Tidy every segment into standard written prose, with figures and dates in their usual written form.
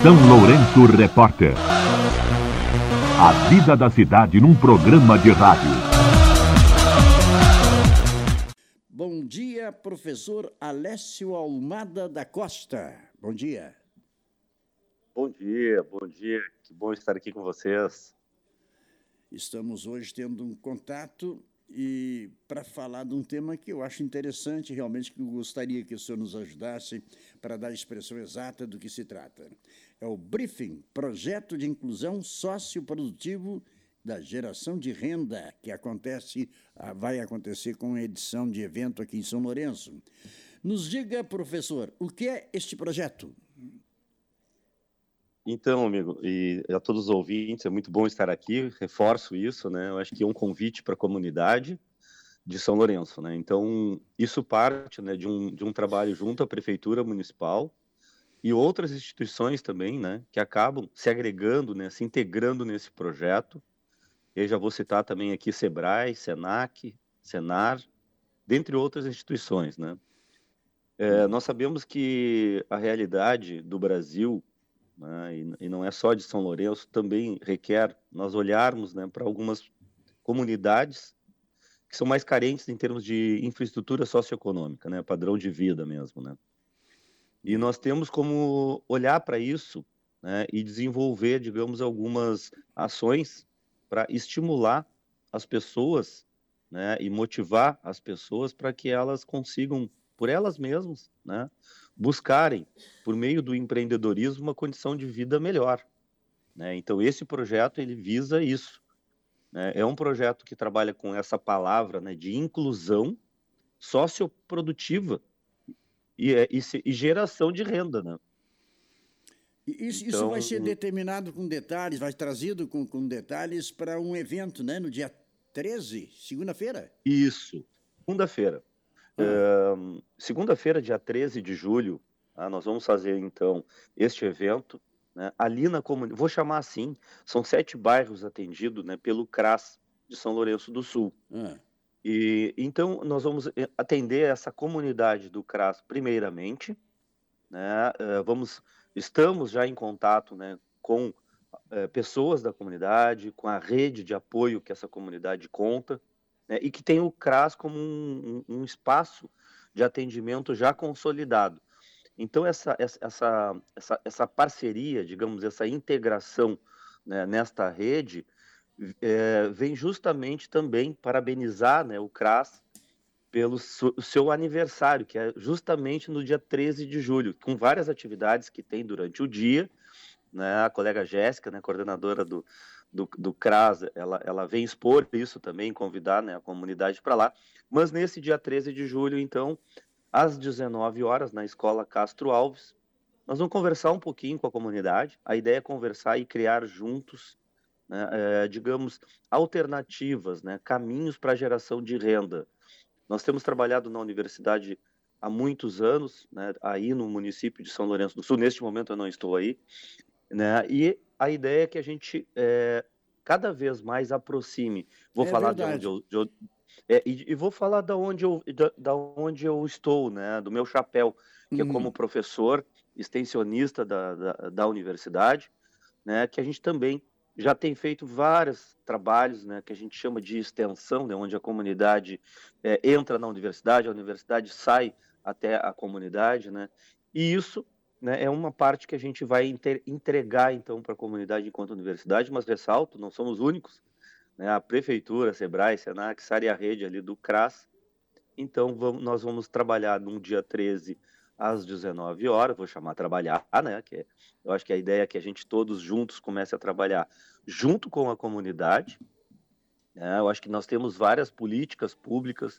São Lourenço Repórter. A vida da cidade num programa de rádio. Bom dia, professor Alessio Almada da Costa. Bom dia. Bom dia. Que bom estar aqui com vocês. Estamos hoje tendo um contato e para falar de um tema que eu acho interessante, realmente, que eu gostaria que o senhor nos ajudasse para dar a expressão exata do que se trata. É o Briefing, Projeto de Inclusão Socioprodutivo da Geração de Renda, que vai acontecer com a edição de evento aqui em São Lourenço. Nos diga, professor, o que é este projeto? Então, amigo, e a todos os ouvintes, é muito bom estar aqui, reforço isso, né? Eu acho que é um convite para a comunidade de São Lourenço, né? Então, isso parte, né, de um trabalho junto à Prefeitura Municipal e outras instituições também, né, que acabam se agregando, né, se integrando nesse projeto. Eu já vou citar também aqui Sebrae, Senac, Senar, dentre outras instituições, né? Nós sabemos que a realidade do Brasil, né, e não é só de São Lourenço, também requer nós olharmos, né, para algumas comunidades que são mais carentes em termos de infraestrutura socioeconômica, né, padrão de vida mesmo, né? E nós temos como olhar para isso, né, e desenvolver, digamos, algumas ações para estimular as pessoas, né, e motivar as pessoas para que elas consigam, por elas mesmas, né, buscarem, por meio do empreendedorismo, uma condição de vida melhor, né? Então, esse projeto, ele visa isso, né? É um projeto que trabalha com essa palavra, né, de inclusão socioprodutiva e geração de renda, né? Isso vai ser determinado com detalhes, vai trazido com detalhes para um evento, né, no dia 13, segunda-feira? Isso, segunda-feira. Segunda-feira, dia 13 de julho, nós vamos fazer, então, este evento, né, ali na comunidade, vou chamar assim, são 7 bairros atendidos, né, pelo CRAS de São Lourenço do Sul. E então nós vamos atender essa comunidade do CRAS primeiramente, né? Estamos já em contato, né, com pessoas da comunidade, com a rede de apoio que essa comunidade conta, né, e que tem o CRAS como um espaço de atendimento já consolidado. Então, essa parceria, digamos, essa integração, né, nesta rede, vem justamente também parabenizar, né, o CRAS pelo seu aniversário, que é justamente no dia 13 de julho, com várias atividades que tem durante o dia, né? A colega Jéssica, né, coordenadora do CRAS, ela vem expor isso também, convidar, né, a comunidade para lá. Mas nesse dia 13 de julho, então, às 19 horas, na Escola Castro Alves, nós vamos conversar um pouquinho com a comunidade. A ideia é conversar e criar juntos, né, digamos, alternativas, né, caminhos para a geração de renda. Nós temos trabalhado na universidade há muitos anos, né, aí no município de São Lourenço do Sul. Neste momento eu não estou aí, né? E a ideia é que a gente cada vez mais aproxime. Vou falar verdade. e vou falar da onde eu estou, né? Do meu chapéu, que é como professor extensionista da universidade, né? Que a gente também já tem feito vários trabalhos, né, que a gente chama de extensão, né, onde a comunidade entra na universidade, a universidade sai até a comunidade, né? E isso, né, é uma parte que a gente vai entregar, então, para a comunidade enquanto universidade, mas ressalto, não somos únicos, né? A Prefeitura, Sebrae, Senac, SAR e a rede ali do CRAS. Então, nós vamos trabalhar no dia 13 às 19 horas, vou chamar trabalhar, né? Eu acho que a ideia é que a gente todos juntos comece a trabalhar junto com a comunidade, né? Eu acho que nós temos várias políticas públicas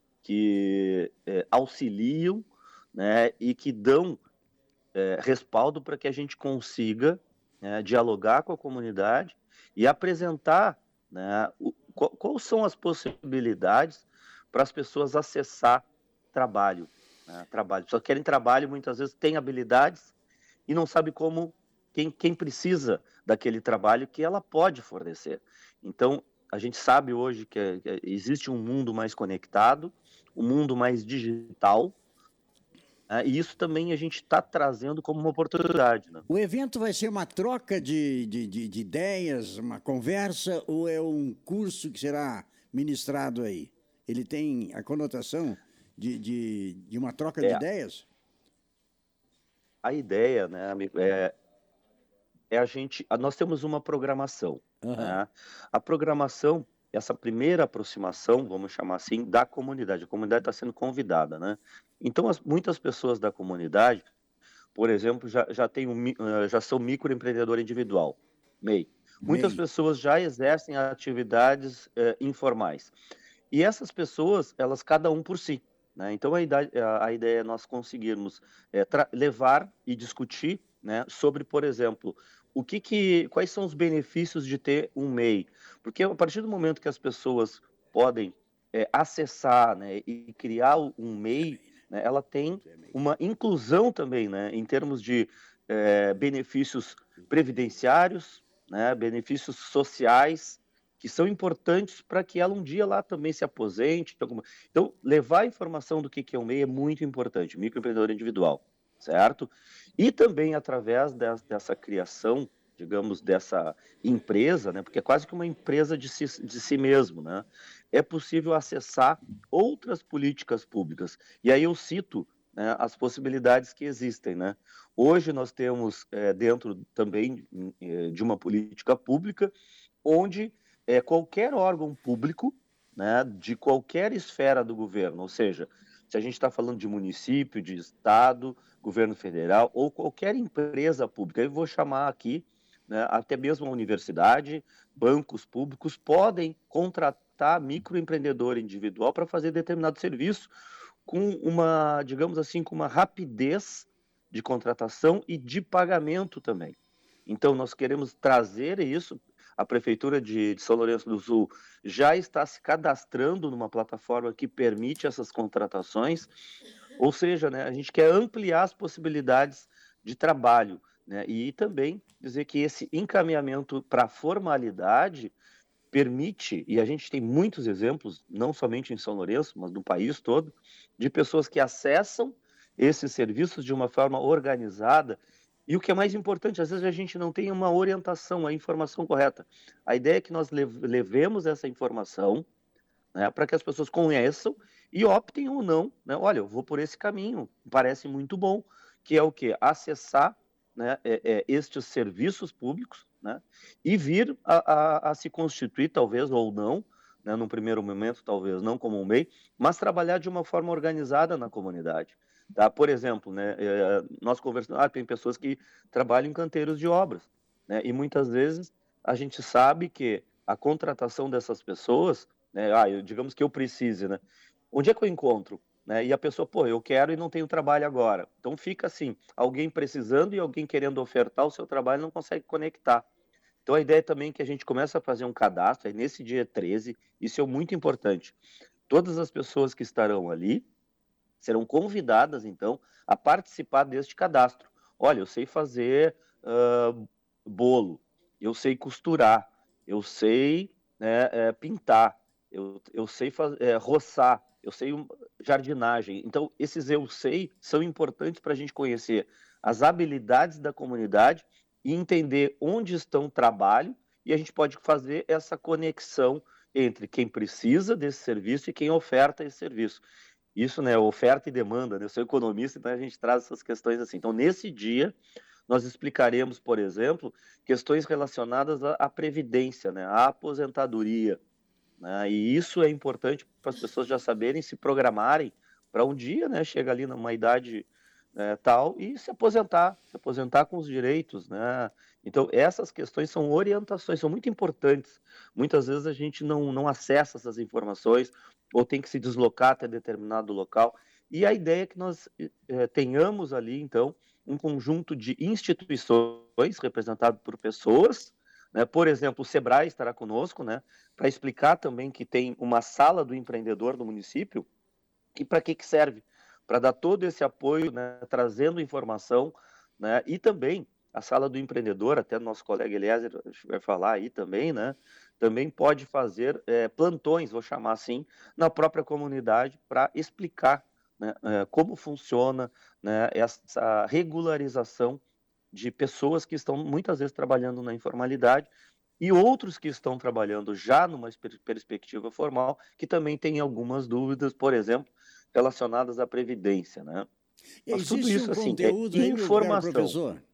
que auxiliam, né, e que dão respaldo para que a gente consiga, né, dialogar com a comunidade e apresentar, né, quais são as possibilidades para as pessoas acessar trabalho, né, trabalho. As pessoas querem trabalho, muitas vezes têm habilidades e não sabe como, quem precisa daquele trabalho que ela pode fornecer. Então, a gente sabe hoje que existe um mundo mais conectado, um mundo mais digital, E isso também a gente está trazendo como uma oportunidade. Né? O evento vai ser uma troca de ideias, uma conversa, ou é um curso que será ministrado aí? Ele tem a conotação de uma troca de ideias? A ideia, né, amigo, nós temos uma programação. Né? A programação, essa primeira aproximação, vamos chamar assim, da comunidade. A comunidade está sendo convidada, né? Então, muitas pessoas da comunidade, por exemplo, já são microempreendedor individual, MEI. Muitas pessoas já exercem atividades informais. E essas pessoas, elas cada um por si. Né? Então, a ideia é nós conseguirmos levar e discutir, né, sobre, por exemplo, quais são os benefícios de ter um MEI. Porque a partir do momento que as pessoas podem acessar, né, e criar um MEI, né, ela tem uma inclusão também, né, em termos de benefícios previdenciários, né, benefícios sociais, que são importantes para que ela um dia lá também se aposente. Então, levar a informação do que é o MEI é muito importante, microempreendedor individual, certo? E também através dessa criação, digamos, dessa empresa, né, porque é quase que uma empresa de si mesmo, né, é possível acessar outras políticas públicas. E aí eu cito, né, as possibilidades que existem. Né? Hoje nós temos dentro também de uma política pública, onde qualquer órgão público, né, de qualquer esfera do governo, ou seja, se a gente está falando de município, de estado, governo federal ou qualquer empresa pública, eu vou chamar aqui, né, até mesmo a universidade, bancos públicos, podem contratar microempreendedor individual para fazer determinado serviço com uma, digamos assim, com uma rapidez de contratação e de pagamento também. Então, nós queremos trazer isso. A Prefeitura de São Lourenço do Sul já está se cadastrando numa plataforma que permite essas contratações, ou seja, né, a gente quer ampliar as possibilidades de trabalho, né, e também dizer que esse encaminhamento para a formalidade permite, e a gente tem muitos exemplos, não somente em São Lourenço, mas no país todo, de pessoas que acessam esses serviços de uma forma organizada. E o que é mais importante, às vezes a gente não tem uma orientação, a informação correta. A ideia é que nós levemos essa informação, né, para que as pessoas conheçam e optem ou não. Né? Olha, eu vou por esse caminho, parece muito bom, que é o quê? Acessar, né, estes serviços públicos, né, e vir a se constituir, talvez, ou não, né, num primeiro momento, talvez não como um MEI, mas trabalhar de uma forma organizada na comunidade. Tá? Por exemplo, né, nós conversamos, tem pessoas que trabalham em canteiros de obras, né, e muitas vezes a gente sabe que a contratação dessas pessoas, né, digamos que eu precise, né, onde é que eu encontro? Né, e a pessoa, eu quero e não tenho trabalho agora. Então fica assim, alguém precisando e alguém querendo ofertar o seu trabalho não consegue conectar. Então a ideia é também que a gente comece a fazer um cadastro, aí nesse dia 13, isso é muito importante. Todas as pessoas que estarão ali serão convidadas, então, a participar deste cadastro. Olha, eu sei fazer bolo, eu sei costurar, eu sei, né, pintar, eu sei roçar, eu sei jardinagem. Então, esses eu sei são importantes para a gente conhecer as habilidades da comunidade e entender onde estão o trabalho, e a gente pode fazer essa conexão entre quem precisa desse serviço e quem oferta esse serviço. Isso, né, oferta e demanda, né? Eu sou economista, então a gente traz essas questões assim. Então, nesse dia, nós explicaremos, por exemplo, questões relacionadas à previdência, né, à aposentadoria, né? E isso é importante para as pessoas já saberem, se programarem para um dia, né, chegar ali numa idade tal e se aposentar com os direitos, né? Então, essas questões são orientações, são muito importantes. Muitas vezes a gente não acessa essas informações ou tem que se deslocar até determinado local. E a ideia é que nós tenhamos ali, então, um conjunto de instituições representadas por pessoas, né? Por exemplo, o Sebrae estará conosco, né, para explicar também que tem uma sala do empreendedor do município e para que serve? Para dar todo esse apoio, né, trazendo informação, né, e também a sala do empreendedor, até nosso colega Eliezer vai falar aí também, né, também pode fazer plantões, vou chamar assim, na própria comunidade para explicar, né, como funciona, né, essa regularização de pessoas que estão muitas vezes trabalhando na informalidade e outros que estão trabalhando já numa perspectiva formal, que também têm algumas dúvidas, por exemplo, relacionadas à previdência, né? Mas tudo Existe um isso, assim, é conteúdo aí, meu caro informação. professor?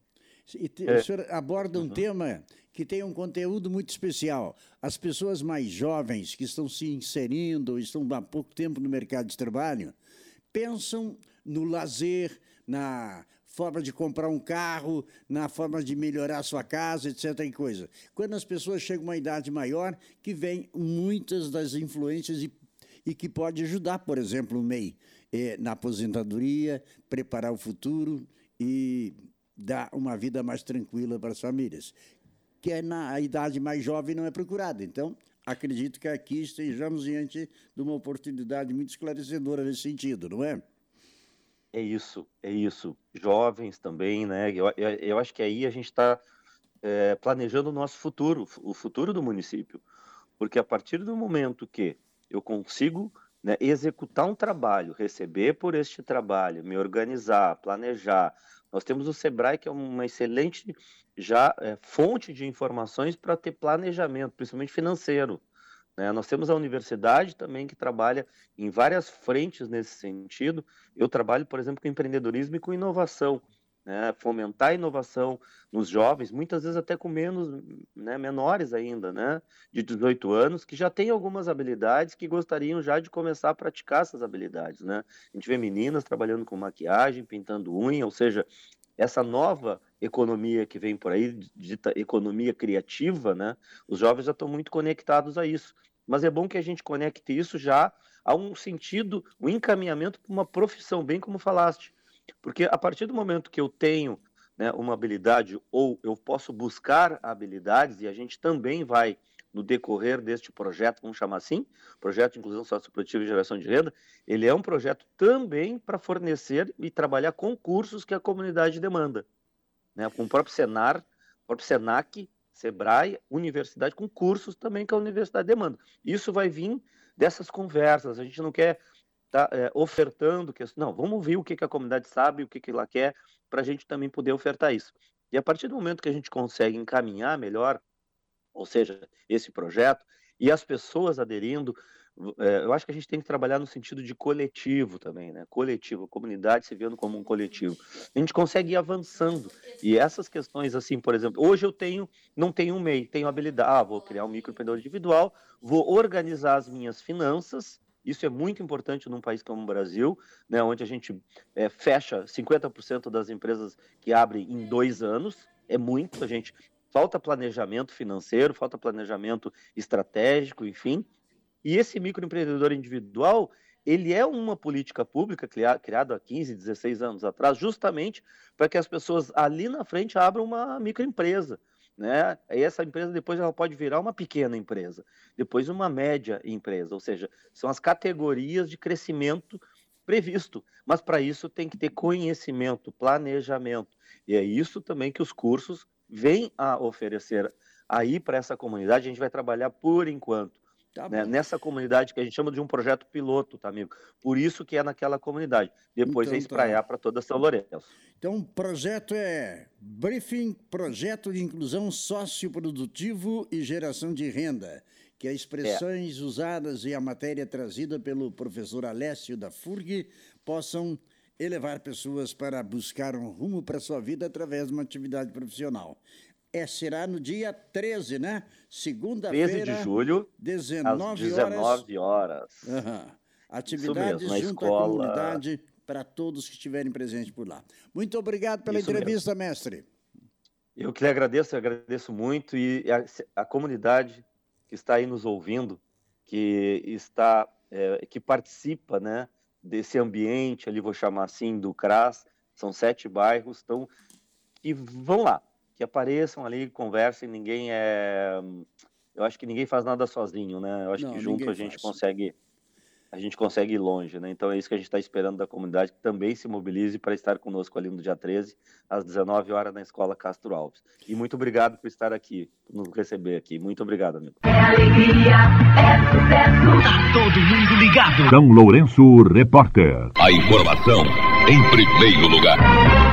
O É, senhor aborda um uhum. tema que tem um conteúdo muito especial. As pessoas mais jovens que estão se inserindo, estão há pouco tempo no mercado de trabalho, pensam no lazer, na forma de comprar um carro, na forma de melhorar a sua casa, etc. e coisa. Quando as pessoas chegam a uma idade maior, que vem muitas das influências e que pode ajudar, por exemplo, o MEI, na aposentadoria, preparar o futuro e dar uma vida mais tranquila para as famílias, que na idade mais jovem não é procurada. Então, acredito que aqui estejamos diante de uma oportunidade muito esclarecedora nesse sentido, não é? É isso, é isso. Jovens também, né? Eu acho que aí a gente está planejando o nosso futuro, o futuro do município. Porque a partir do momento que eu consigo, né, executar um trabalho, receber por este trabalho, me organizar, planejar, nós temos o Sebrae, que é uma excelente fonte de informações para ter planejamento, principalmente financeiro, né? Nós temos a universidade também que trabalha em várias frentes nesse sentido. Eu trabalho, por exemplo, com empreendedorismo e com inovação, né? Fomentar a inovação nos jovens, muitas vezes até com menos, né, menores ainda, né, de 18 anos, que já têm algumas habilidades que gostariam já de começar a praticar essas habilidades, né? A gente vê meninas trabalhando com maquiagem, pintando unha, ou seja, essa nova economia que vem por aí, dita economia criativa, né? Os jovens já estão muito conectados a isso. Mas é bom que a gente conecte isso já a um sentido, um encaminhamento para uma profissão, bem como falaste. Porque a partir do momento que eu tenho, né, uma habilidade ou eu posso buscar habilidades, e a gente também vai, no decorrer deste projeto, vamos chamar assim, Projeto de Inclusão Socioprodutiva e Geração de Renda, ele é um projeto também para fornecer e trabalhar concursos que a comunidade demanda, né, com o próprio Senar, o próprio Senac, Sebrae, universidade, com cursos também que a universidade demanda. Isso vai vir dessas conversas, a gente não quer estar ofertando, não, vamos ver o que a comunidade sabe, o que ela quer, para a gente também poder ofertar isso. E a partir do momento que a gente consegue encaminhar melhor, ou seja, esse projeto, e as pessoas aderindo, eu acho que a gente tem que trabalhar no sentido de coletivo também, né? Coletivo, a comunidade se vendo como um coletivo. A gente consegue ir avançando. E essas questões, assim, por exemplo, hoje não tenho um MEI, tenho habilidade, vou criar um microempreendedor individual, vou organizar as minhas finanças. Isso é muito importante num país como o Brasil, né, onde a gente fecha 50% das empresas que abrem em 2 anos. É muito, a gente falta planejamento financeiro, falta planejamento estratégico, enfim. E esse microempreendedor individual, ele é uma política pública criada há 15, 16 anos atrás, justamente para que as pessoas ali na frente abram uma microempresa, né? E essa empresa depois ela pode virar uma pequena empresa, depois uma média empresa, ou seja, são as categorias de crescimento previsto, mas para isso tem que ter conhecimento, planejamento, e é isso também que os cursos vêm a oferecer aí para essa comunidade. A gente vai trabalhar por enquanto, Tá né, bom. nessa comunidade que a gente chama de um projeto piloto, tá, amigo? Por isso que é naquela comunidade. Depois Então, é espraiar para toda São Lourenço. Então, o projeto é Briefing Projeto de Inclusão Socioprodutivo e Geração de Renda, que as expressões usadas e a matéria trazida pelo professor Alessio da FURG possam elevar pessoas para buscar um rumo para a sua vida através de uma atividade profissional. Será no dia 13, né? 13 Segunda-feira, de julho, às 19 19 horas. Aham. Isso Atividades mesmo, na junto à escola. comunidade para todos que estiverem presentes por lá. Muito obrigado pela Isso entrevista, mestre. Eu que lhe agradeço, eu agradeço muito, e a comunidade que está aí nos ouvindo, que participa, né, desse ambiente ali, vou chamar assim, do CRAS, são 7 bairros, então, que vão lá, que apareçam ali, conversem, eu acho que ninguém faz nada sozinho, né, eu acho Não, que junto ninguém a gente faz. consegue a gente consegue ir longe, né? Então é isso que a gente está esperando da comunidade, que também se mobilize para estar conosco ali no dia 13, às 19 horas, na Escola Castro Alves. E muito obrigado por estar aqui, por nos receber aqui. Muito obrigado, amigo. É alegria, é sucesso. Tá todo mundo ligado. São Lourenço, repórter. A informação em primeiro lugar.